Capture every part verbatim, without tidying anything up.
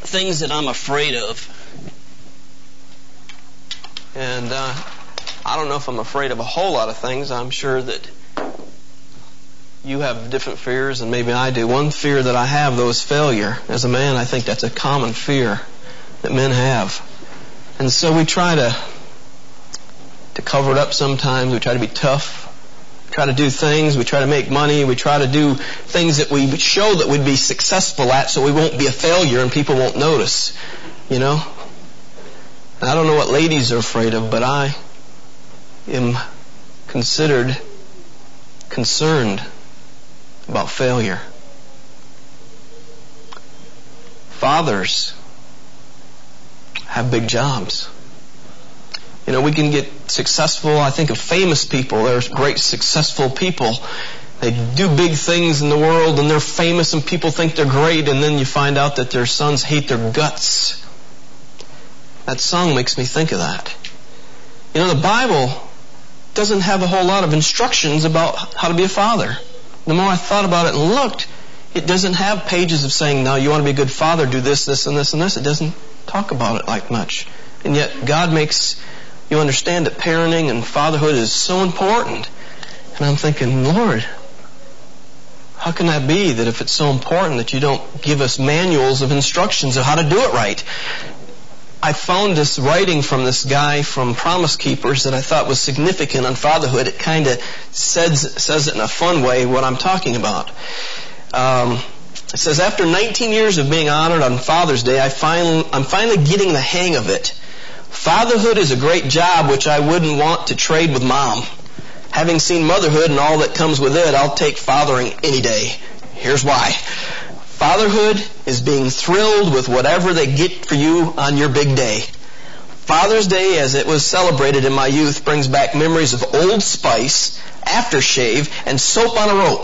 things that I'm afraid of. And uh, I don't know if I'm afraid of a whole lot of things. I'm sure that you have different fears, and maybe I do. One fear that I have, though, is failure. As a man, I think that's a common fear that men have. And so we try to to cover it up sometimes. We try to be tough. We try to do things. We try to make money. We try to do things that we show that we'd be successful at so we won't be a failure and people won't notice. You know? And I don't know what ladies are afraid of, but I am considered concerned about failure. Fathers have big jobs. You know, we can get successful. I think of famous people. There's great successful people. They do big things in the world and they're famous and people think they're great, and then you find out that their sons hate their guts. That song makes me think of that. You know, the Bible doesn't have a whole lot of instructions about how to be a father. The more I thought about it and looked, it doesn't have pages of saying, now you want to be a good father, do this, this, and this, and this. It doesn't talk about it like much. And yet God makes you understand that parenting and fatherhood is so important. And I'm thinking, Lord, how can that be that if it's so important that you don't give us manuals of instructions of how to do it right? I found this writing from this guy from Promise Keepers that I thought was significant on fatherhood. It kind of says, says it in a fun way what I'm talking about. Um, it says, after nineteen years of being honored on Father's Day, I finally, I'm finally getting the hang of it. Fatherhood is a great job which I wouldn't want to trade with mom. Having seen motherhood and all that comes with it, I'll take fathering any day. Here's why. Fatherhood is being thrilled with whatever they get for you on your big day. Father's Day, as it was celebrated in my youth, brings back memories of Old Spice, aftershave, and soap on a rope.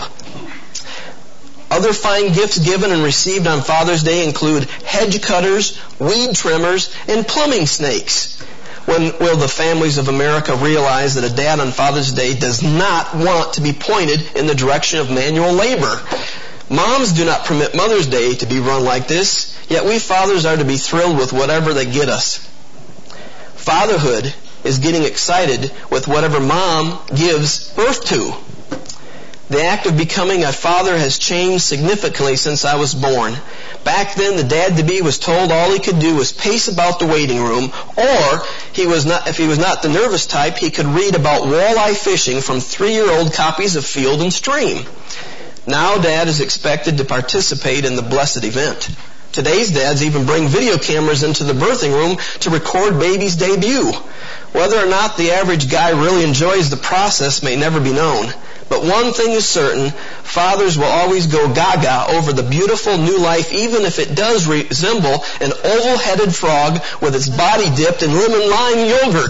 Other fine gifts given and received on Father's Day include hedge cutters, weed trimmers, and plumbing snakes. When will the families of America realize that a dad on Father's Day does not want to be pointed in the direction of manual labor? Moms do not permit Mother's Day to be run like this, yet we fathers are to be thrilled with whatever they get us. Fatherhood is getting excited with whatever mom gives birth to. The act of becoming a father has changed significantly since I was born. Back then, the dad-to-be was told all he could do was pace about the waiting room, or he was not, if he was not the nervous type, he could read about walleye fishing from three-year-old copies of Field and Stream. Now Dad is expected to participate in the blessed event. Today's dads even bring video cameras into the birthing room to record baby's debut. Whether or not the average guy really enjoys the process may never be known. But one thing is certain, fathers will always go gaga over the beautiful new life, even if it does resemble an oval-headed frog with its body dipped in lemon lime yogurt.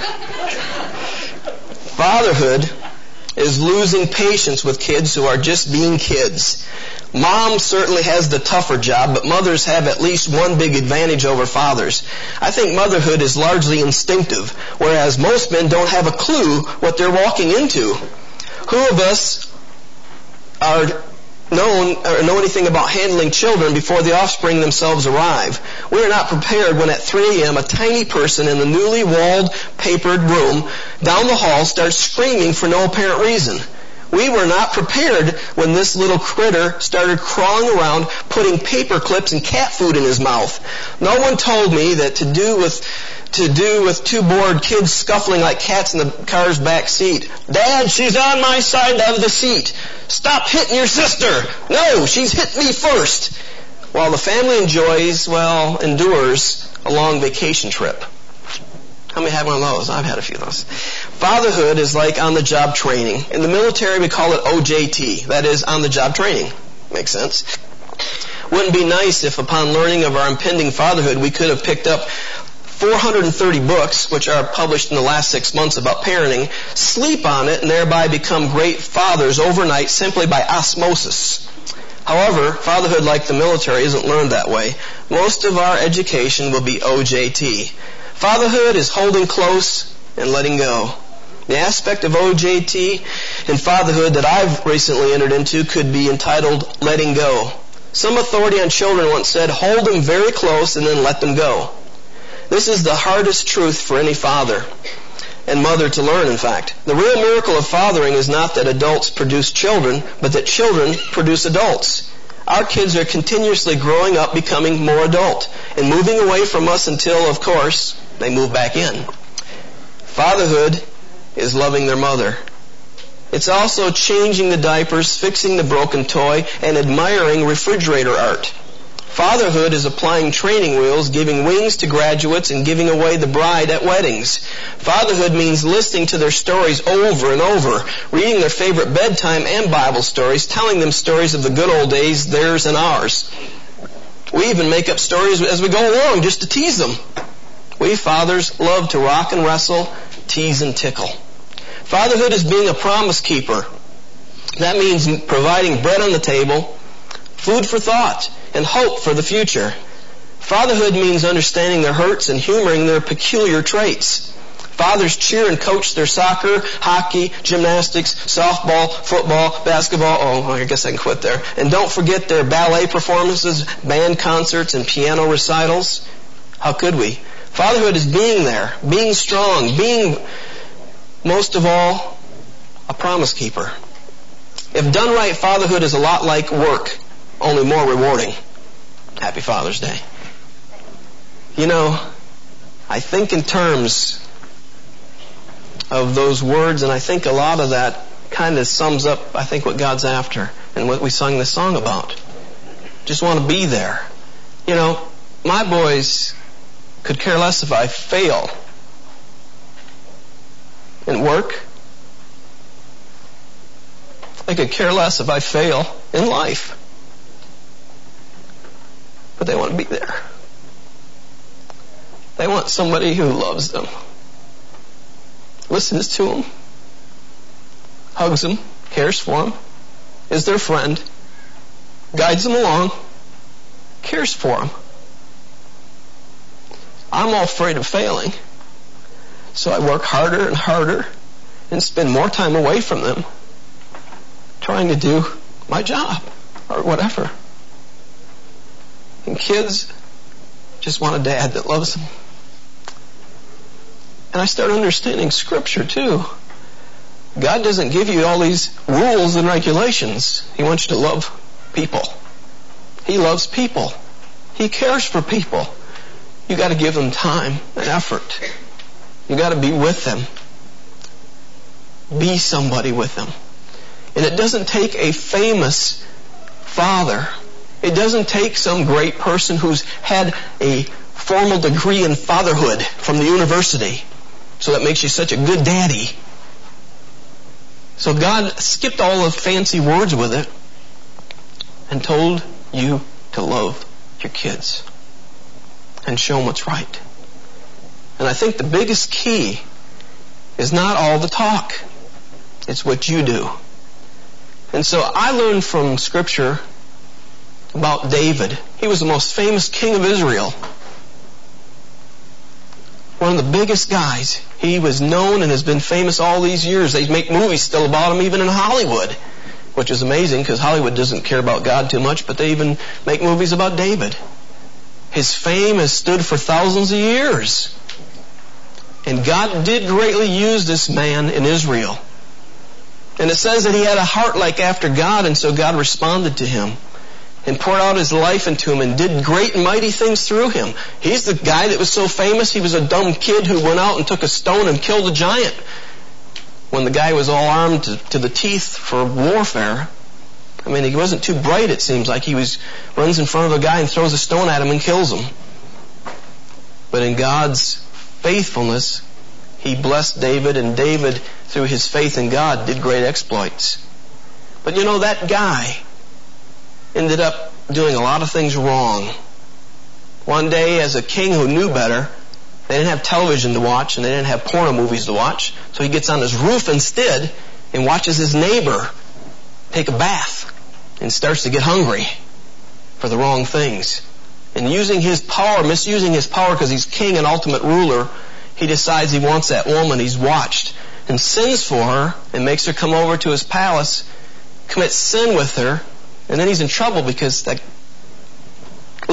Fatherhood is losing patience with kids who are just being kids. Mom certainly has the tougher job, but mothers have at least one big advantage over fathers. I think motherhood is largely instinctive, whereas most men don't have a clue what they're walking into. Who of us are known or know anything about handling children before the offspring themselves arrive? We are not prepared when at three a.m. a tiny person in the newly walled, papered room down the hall starts screaming for no apparent reason. We were not prepared when this little critter started crawling around putting paper clips and cat food in his mouth. No one told me that to do with to do with two bored kids scuffling like cats in the car's back seat. Dad, she's on my side of the seat. Stop hitting your sister. No, she's hit me first. While the family enjoys, well, endures a long vacation trip. How many have one of those? I've had a few of those. Fatherhood is like on-the-job training. In the military, we call it O J T. That is, on-the-job training. Makes sense. Wouldn't it be nice if upon learning of our impending fatherhood, we could have picked up four hundred thirty books, which are published in the last six months about parenting, sleep on it, and thereby become great fathers overnight simply by osmosis. However, fatherhood, like the military, isn't learned that way. Most of our education will be O J T. Fatherhood is holding close and letting go. The aspect of O J T in fatherhood that I've recently entered into could be entitled letting go. Some authority on children once said, hold them very close and then let them go. This is the hardest truth for any father and mother to learn, in fact. The real miracle of fathering is not that adults produce children, but that children produce adults. Our kids are continuously growing up, becoming more adult, and moving away from us until, of course, they move back in. Fatherhood is loving their mother. It's also changing the diapers, fixing the broken toy, and admiring refrigerator art. Fatherhood is applying training wheels, giving wings to graduates, and giving away the bride at weddings. Fatherhood means listening to their stories over and over, reading their favorite bedtime and Bible stories, telling them stories of the good old days, theirs and ours. We even make up stories as we go along just to tease them. We fathers love to rock and wrestle, tease and tickle. Fatherhood is being a promise keeper. That means providing bread on the table, food for thought, and hope for the future. Fatherhood means understanding their hurts and humoring their peculiar traits. Fathers cheer and coach their soccer, hockey, gymnastics, softball, football, basketball. Oh, I guess I can quit there. And don't forget their ballet performances, band concerts, and piano recitals. How could we? Fatherhood is being there, being strong, being, most of all, a promise keeper. If done right, fatherhood is a lot like work, only more rewarding. Happy Father's Day. You know, I think in terms of those words, and I think a lot of that kind of sums up, I think, what God's after and what we sung this song about. Just want to be there. You know, my boys could care less if I fail in work. They could care less if I fail in life. But they want to be there. They want somebody who loves them, listens to them, hugs them, cares for them, is their friend, guides them along, cares for them. I'm all afraid of failing, so I work harder and harder and spend more time away from them trying to do my job or whatever. And kids just want a dad that loves them. And I start understanding Scripture too. God doesn't give you all these rules and regulations. He wants you to love people. He loves people. He cares for people. You got to give them time and effort. You got to be with them. Be somebody with them. And it doesn't take a famous father. It doesn't take some great person who's had a formal degree in fatherhood from the university, so that makes you such a good daddy. So God skipped all the fancy words with it and told you to love your kids and show them what's right. And I think the biggest key is not all the talk. It's what you do. And so I learned from Scripture about David. He was the most famous king of Israel. One of the biggest guys. He was known and has been famous all these years. They make movies still about him, even in Hollywood, which is amazing because Hollywood doesn't care about God too much, but they even make movies about David. His fame has stood for thousands of years. And God did greatly use this man in Israel. And it says that he had a heart like after God, and so God responded to him and poured out his life into him and did great and mighty things through him. He's the guy that was so famous, he was a dumb kid who went out and took a stone and killed a giant when the guy was all armed to, to the teeth for warfare. I mean, he wasn't too bright, it seems like. He was runs in front of a guy and throws a stone at him and kills him. But in God's faithfulness, He blessed David, and David, through his faith in God, did great exploits. But you know, that guy ended up doing a lot of things wrong. One day, as a king who knew better, they didn't have television to watch and they didn't have porno movies to watch, so he gets on his roof instead and watches his neighbor take a bath and starts to get hungry for the wrong things. And using his power, misusing his power because he's king and ultimate ruler, he decides he wants that woman he's watched and sins for her and makes her come over to his palace, commits sin with her, and then he's in trouble because that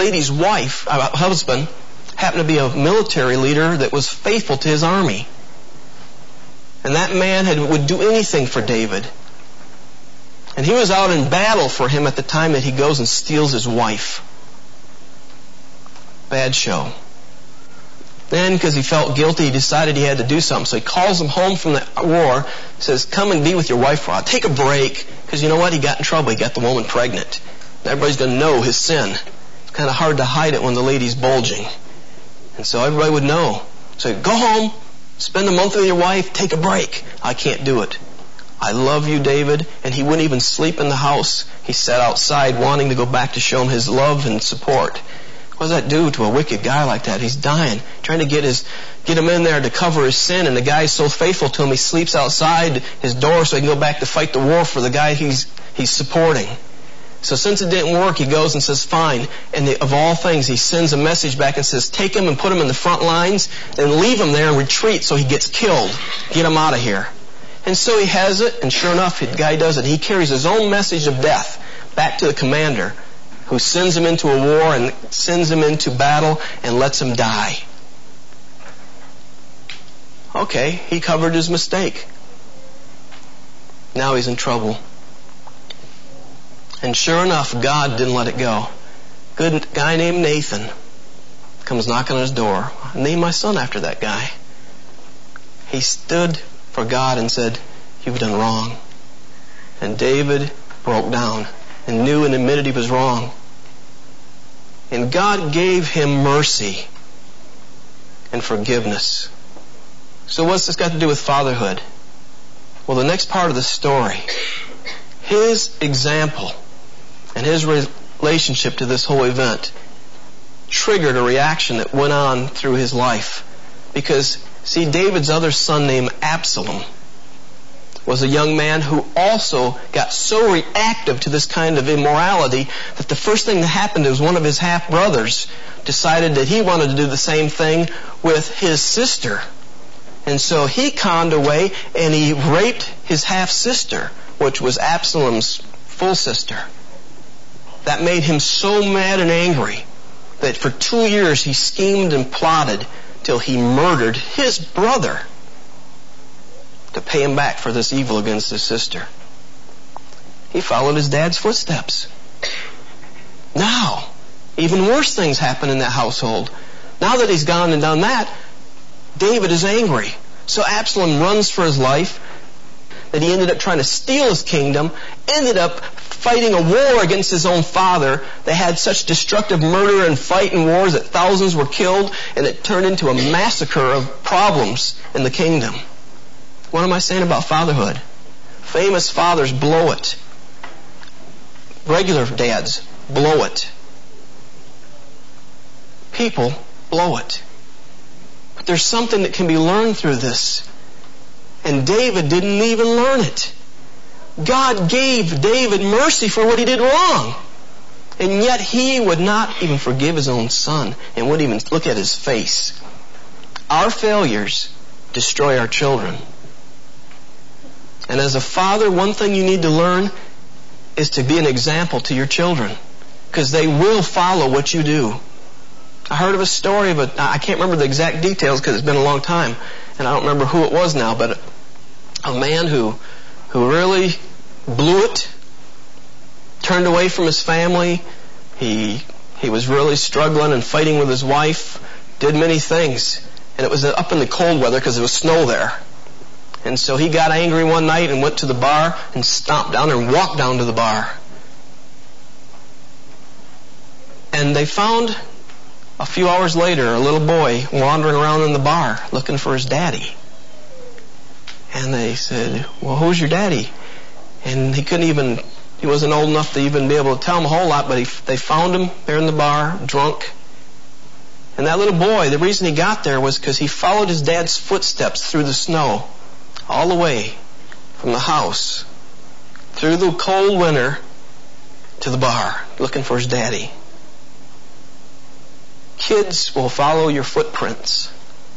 lady's wife, uh, husband, happened to be a military leader that was faithful to his army. And that man had, would do anything for David. And he was out in battle for him at the time that he goes and steals his wife. Bad show. Then, because he felt guilty, he decided he had to do something. So he calls him home from the war, says, come and be with your wife for a while. Take a break. Because you know what? He got in trouble. He got the woman pregnant. Everybody's going to know his sin. It's kind of hard to hide it when the lady's bulging. And so everybody would know. So go home, spend a month with your wife, take a break. I can't do it. I love you, David. And he wouldn't even sleep in the house. He sat outside wanting to go back to show him his love and support. What does that do to a wicked guy like that? He's dying, trying to get his, get him in there to cover his sin, and the guy's so faithful to him, he sleeps outside his door so he can go back to fight the war for the guy he's, he's supporting. So since it didn't work, he goes and says, fine. And the, of all things, he sends a message back and says, take him and put him in the front lines and leave him there and retreat so he gets killed. Get him out of here. And so he has it, and sure enough, the guy does it. He carries his own message of death back to the commander, who sends him into a war and sends him into battle and lets him die. Okay, he covered his mistake. Now he's in trouble. And sure enough, God didn't let it go. Good guy named Nathan comes knocking on his door. I named my son after that guy. He stood for God and said, you've done wrong. And David broke down and knew and admitted he was wrong. And God gave him mercy and forgiveness. So what's this got to do with fatherhood? Well, the next part of the story, his example and his relationship to this whole event triggered a reaction that went on through his life. Because, see, David's other son named Absalom was a young man who also got so reactive to this kind of immorality that the first thing that happened is one of his half-brothers decided that he wanted to do the same thing with his sister. And so he conned away and he raped his half-sister, which was Absalom's full sister. That made him so mad and angry that for two years he schemed and plotted till he murdered his brother to pay him back for this evil against his sister. He followed his dad's footsteps. Now, even worse things happen in that household. Now that he's gone and done that, David is angry. So Absalom runs for his life. That he ended up trying to steal his kingdom, ended up fighting a war against his own father. They had such destructive murder and fight and wars that thousands were killed, and it turned into a massacre of problems in the kingdom. What am I saying about fatherhood? Famous fathers blow it. Regular dads blow it. People blow it. But there's something that can be learned through this. And David didn't even learn it. God gave David mercy for what he did wrong. And yet he would not even forgive his own son and wouldn't even look at his face. Our failures destroy our children. And as a father, one thing you need to learn is to be an example to your children, because they will follow what you do. I heard of a story of a, I can't remember the exact details because it's been a long time, and I don't remember who it was now, but a man who, who really blew it, turned away from his family. He, he was really struggling and fighting with his wife, did many things. And it was up in the cold weather because there was snow there. And so he got angry one night and went to the bar and stomped down there and walked down to the bar. And they found, a few hours later, a little boy wandering around in the bar looking for his daddy. And they said, well, who's your daddy? And he couldn't even, he wasn't old enough to even be able to tell him a whole lot, but he, they found him there in the bar, drunk. And that little boy, the reason he got there was because he followed his dad's footsteps through the snow, all the way from the house, through the cold winter, to the bar, looking for his daddy. Kids will follow your footprints.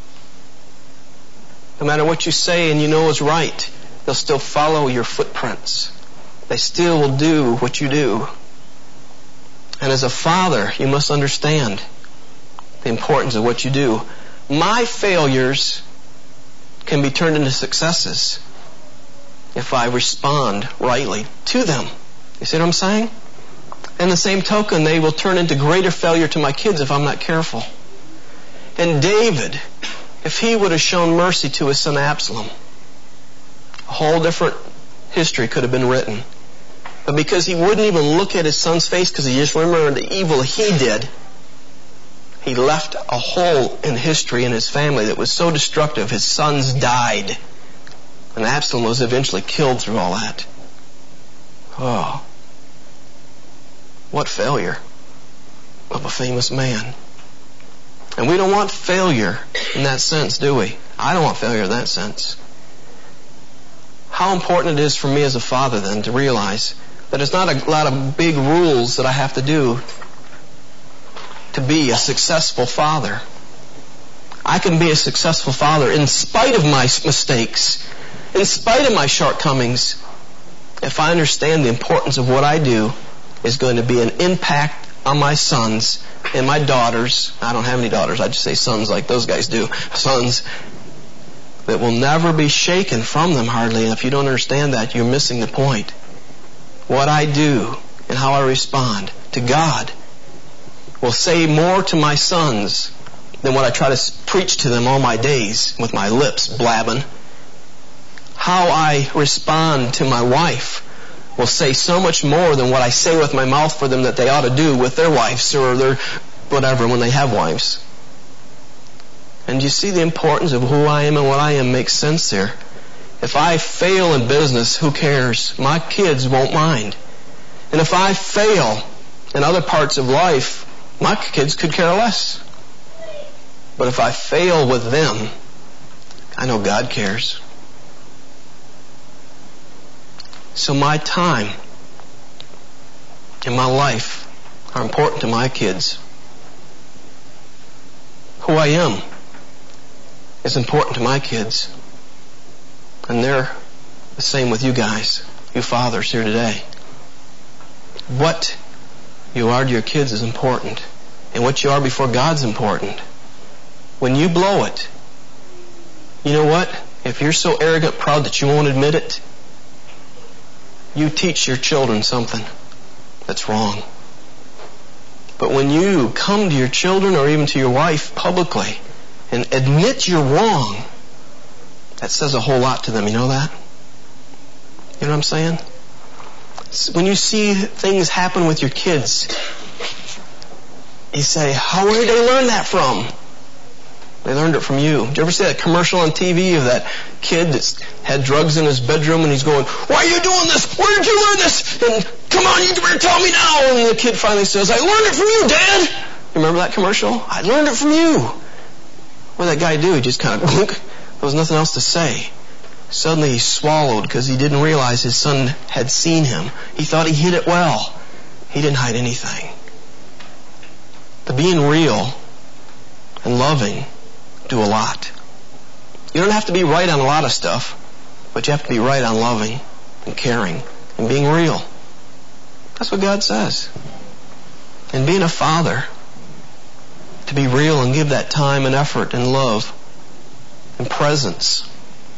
No matter what you say and you know is right, they'll still follow your footprints. They still will do what you do. And as a father, you must understand the importance of what you do. My failures can be turned into successes if I respond rightly to them. You see what I'm saying? In the same token, they will turn into greater failure to my kids if I'm not careful. And David, if he would have shown mercy to his son Absalom, a whole different history could have been written. But because he wouldn't even look at his son's face because he just remembered the evil he did, he left a hole in history in his family that was so destructive. His sons died. And Absalom was eventually killed through all that. Oh. What failure of a famous man. And we don't want failure in that sense, do we? I don't want failure in that sense. How important it is for me as a father then to realize that it's not a lot of big rules that I have to do to be a successful father. I can be a successful father in spite of my mistakes, in spite of my shortcomings, if I understand the importance of what I do is going to be an impact on my sons and my daughters. I don't have any daughters. I just say sons like those guys do. Sons that will never be shaken from them hardly. And if you don't understand that, you're missing the point. What I do and how I respond to God will say more to my sons than what I try to preach to them all my days with my lips blabbing. How I respond to my wife will say so much more than what I say with my mouth for them that they ought to do with their wives or their whatever when they have wives. And you see the importance of who I am and what I am makes sense there. If I fail in business, who cares? My kids won't mind. And if I fail in other parts of life, my kids could care less. But if I fail with them, I know God cares. So my time and my life are important to my kids. Who I am is important to my kids. And they're the same with you guys, you fathers here today. What you are to your kids is important. And what you are before God's important. When you blow it, you know what? If you're so arrogant, proud that you won't admit it, you teach your children something that's wrong. But when you come to your children or even to your wife publicly and admit you're wrong, that says a whole lot to them. You know that? You know what I'm saying? When you see things happen with your kids, you say, how did they learn that from? They learned it from you. Did you ever see that commercial on T V of that kid that had drugs in his bedroom and he's going, why are you doing this? Where did you learn this? And come on, you better tell me now. And the kid finally says, I learned it from you, Dad. You remember that commercial? I learned it from you. What did that guy do? He just kind of, there was nothing else to say. Suddenly he swallowed because he didn't realize his son had seen him. He thought he hid it well. He didn't hide anything. The being real and loving do a lot. You don't have to be right on a lot of stuff, but you have to be right on loving and caring and being real. That's what God says. And being a father, to be real and give that time and effort and love and presence,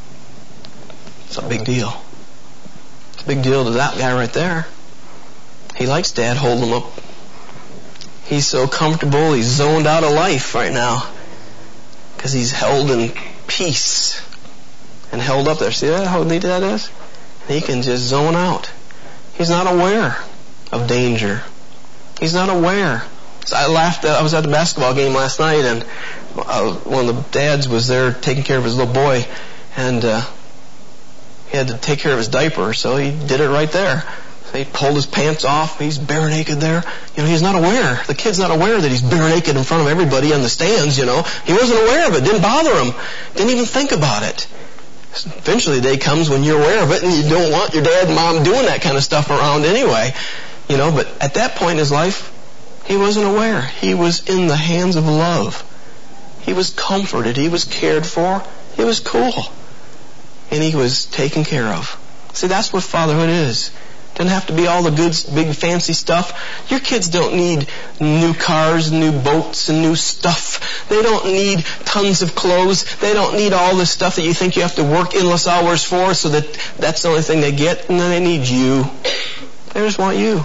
it's a big deal. It's a big deal to that guy right there. He likes Dad holding him up. He's so comfortable, he's zoned out of life right now. Because he's held in peace and held up there. See that, how neat that is? He can just zone out. He's not aware of danger. He's not aware. So I laughed. I was at the basketball game last night, and uh, one of the dads was there taking care of his little boy, and uh, he had to take care of his diaper, so he did it right there. He pulled his pants off. He's bare naked there. You know, he's not aware. The kid's not aware that he's bare naked in front of everybody on the stands, you know. He wasn't aware of it. Didn't bother him. Didn't even think about it. Eventually the day comes when you're aware of it and you don't want your dad and mom doing that kind of stuff around anyway. You know, but at that point in his life, he wasn't aware. He was in the hands of love. He was comforted. He was cared for. He was cool. And he was taken care of. See, that's what fatherhood is. Doesn't have to be all the good, big, fancy stuff. Your kids don't need new cars, new boats, and new stuff. They don't need tons of clothes. They don't need all this stuff that you think you have to work endless hours for so that that's the only thing they get. And then they need you. They just want you.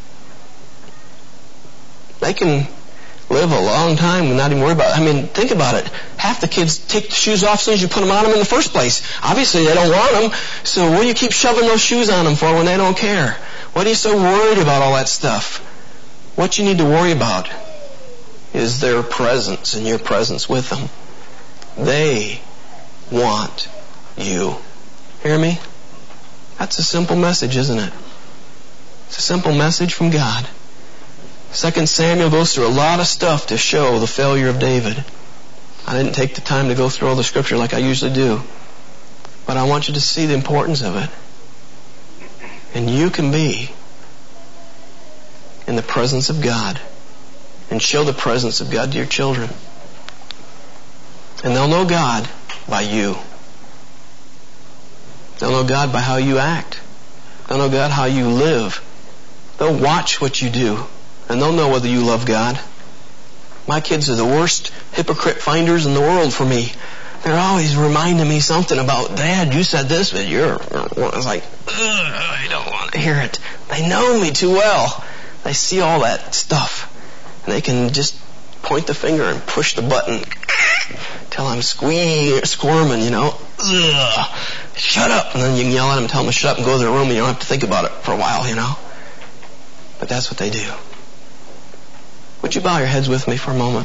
They can live a long time and not even worry about it. I mean, think about it. Half the kids take the shoes off as soon as you put them on them in the first place. Obviously, they don't want them. So what do you keep shoving those shoes on them for when they don't care? What are you so worried about all that stuff? What you need to worry about is their presence and your presence with them. They want you. Hear me? That's a simple message, isn't it? It's a simple message from God. Second Samuel goes through a lot of stuff to show the failure of David. I didn't take the time to go through all the scripture like I usually do. But I want you to see the importance of it. And you can be in the presence of God and show the presence of God to your children. And they'll know God by you. They'll know God by how you act. They'll know God how you live. They'll watch what you do. And they'll know whether you love God. My kids are the worst hypocrite finders in the world for me. They're always reminding me something about, Dad, you said this, but you're... I was like, ugh, I don't want to hear it. They know me too well. They see all that stuff. And they can just point the finger and push the button till I'm squee- squirming, you know. Ugh, shut up. And then you can yell at them and tell them to shut up and go to their room and you don't have to think about it for a while, you know. But that's what they do. Would you bow your heads with me for a moment?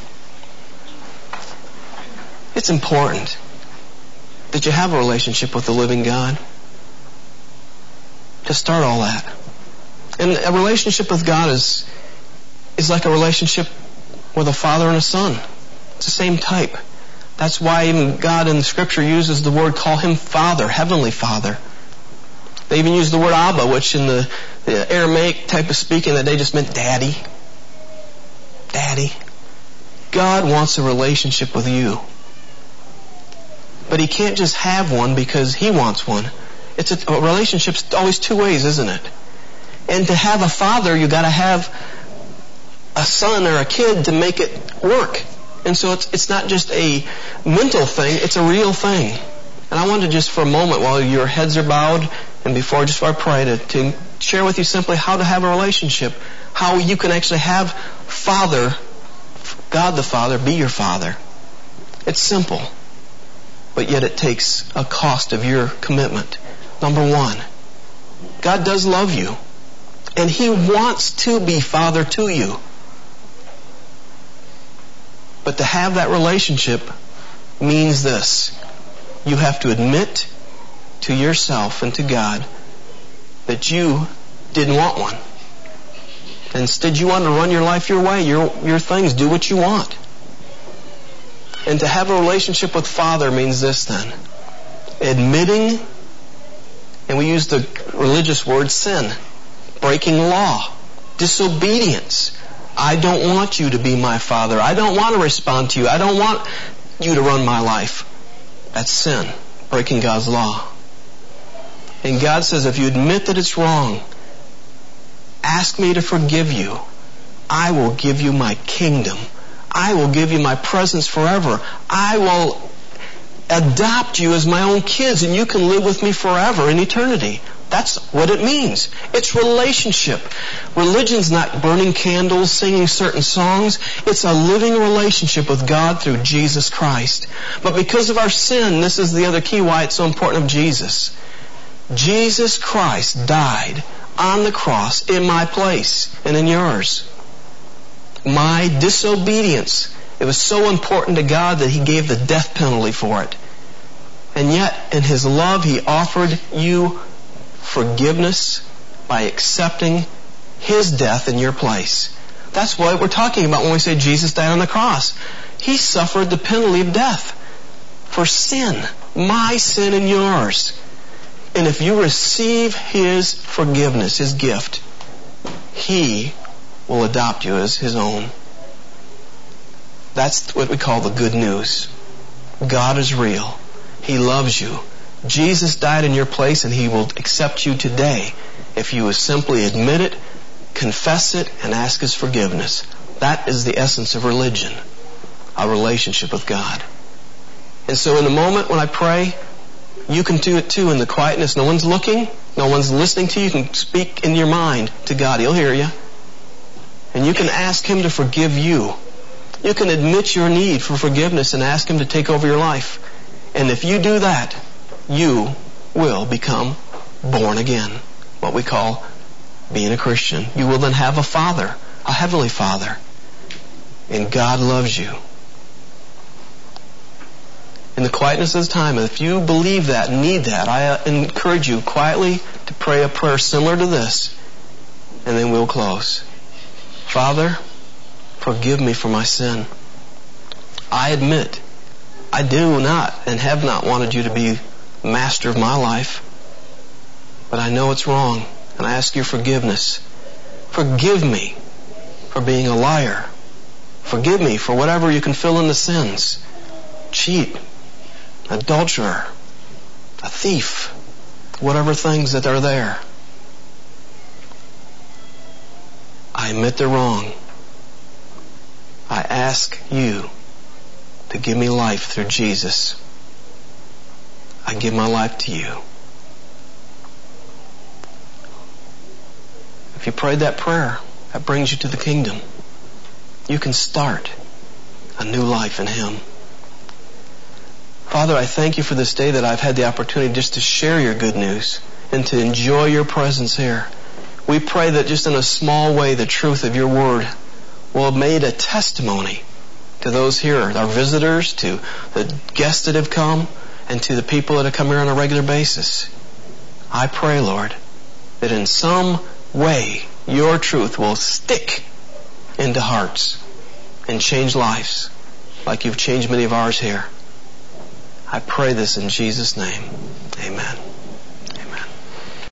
It's important that you have a relationship with the living God. To start all that. And a relationship with God is, is like a relationship with a father and a son. It's the same type. That's why even God in the Scripture uses the word, call Him Father, Heavenly Father. They even use the word Abba, which in the, the Aramaic type of speaking, that they just meant Daddy. Daddy. God wants a relationship with you. But He can't just have one because He wants one. It's a, a relationship's always two ways, isn't it? And to have a father, you got to have a son or a kid to make it work. And so it's it's not just a mental thing, it's a real thing. And I want to just for a moment, while your heads are bowed, and before just before I pray, to, to share with you simply how to have a relationship. How you can actually have Father, God the Father, be your Father. It's simple. But yet it takes a cost of your commitment. Number one, God does love you. And He wants to be Father to you. But to have that relationship means this. You have to admit to yourself and to God that you didn't want one. Instead, you want to run your life your way, your, your things, do what you want. And to have a relationship with Father means this then. Admitting, and we use the religious word sin, breaking law, disobedience. I don't want you to be my Father. I don't want to respond to you. I don't want you to run my life. That's sin, breaking God's law. And God says if you admit that it's wrong, ask me to forgive you. I will give you my kingdom. I will give you my presence forever. I will adopt you as my own kids and you can live with me forever in eternity. That's what it means. It's relationship. Religion's not burning candles, singing certain songs. It's a living relationship with God through Jesus Christ. But because of our sin, this is the other key why it's so important of Jesus. Jesus Christ died on the cross in my place and in yours. My disobedience, it was so important to God that He gave the death penalty for it. And yet, in His love, He offered you forgiveness by accepting His death in your place. That's what we're talking about when we say Jesus died on the cross. He suffered the penalty of death for sin, my sin and yours. And if you receive His forgiveness, His gift, He will adopt you as His own. That's what we call the good news. God is real. He loves you. Jesus died in your place and He will accept you today if you would simply admit it, confess it, and ask His forgiveness. That is the essence of religion, a relationship with God. And so in the moment when I pray, you can do it too in the quietness. No one's looking, no one's listening to you. You can speak in your mind to God. He'll hear you. And you can ask Him to forgive you. You can admit your need for forgiveness and ask Him to take over your life. And if you do that, you will become born again. What we call being a Christian. You will then have a Father, a Heavenly Father. And God loves you. In the quietness of the time, if you believe that, need that, I encourage you quietly to pray a prayer similar to this. And then we'll close. Father, forgive me for my sin. I admit I do not and have not wanted you to be master of my life. But I know it's wrong, and I ask your forgiveness. Forgive me for being a liar. Forgive me for whatever you can fill in the sins. Cheat, adulterer, a thief, whatever things that are there. I admit they're wrong. I ask you to give me life through Jesus. I give my life to you. If you prayed that prayer, that brings you to the kingdom. You can start a new life in Him. Father, I thank you for this day that I've had the opportunity just to share your good news and to enjoy your presence here. We pray that just in a small way the truth of your word will have made a testimony to those here, our visitors, to the guests that have come, and to the people that have come here on a regular basis. I pray, Lord, that in some way your truth will stick into hearts and change lives like you've changed many of ours here. I pray this in Jesus' name. Amen.